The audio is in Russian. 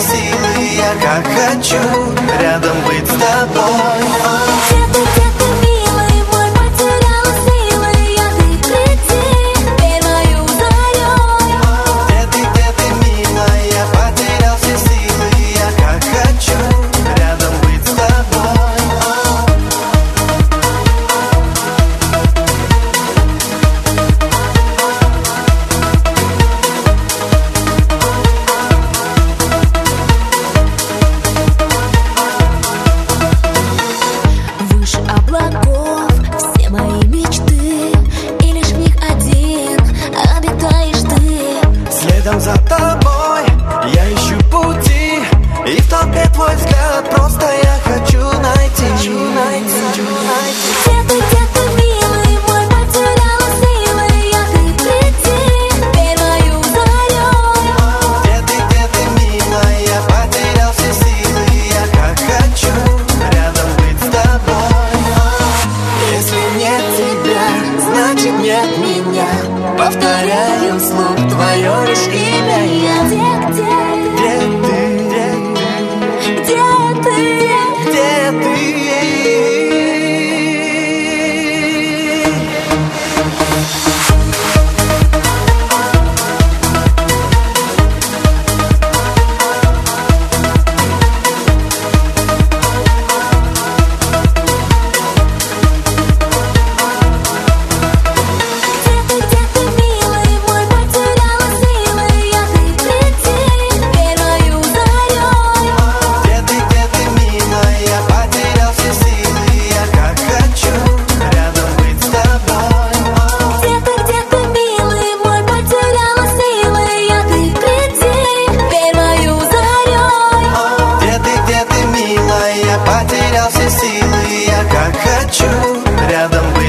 силы. Я как хочу рядом быть с тобой. Где-то, милый мой, потеряла силы. Я ты приди, верь мою зарей. Где ты, милая, я потерял все силы. Я как хочу рядом быть с тобой. Выше облаков все мои мечты, и лишь в них один обитаешь ты. Следом за тобой я ищу пути, и в толпе твой взгляд просто я хочу найти. Где-то, милый мой, потеряла силы. Я ты приди, верь мою зарей. Где ты, милая, я потерял все силы. Я как хочу рядом быть с тобой. Если нет тебя, значит нет меня. Повторяю вслух твое лишь имя я. Где ты? Где ты? Где-то, милый мой, потеряла силы. Я ты приди, верь мою зарей. Где ты, милая, я потерял все силы. Я как хочу рядом быть с тобой. Где-то, милый мой, потеряла силы. Я ты приди, верь мою зарей. Где ты, милая, я потерял все силы. Я как хочу рядом быть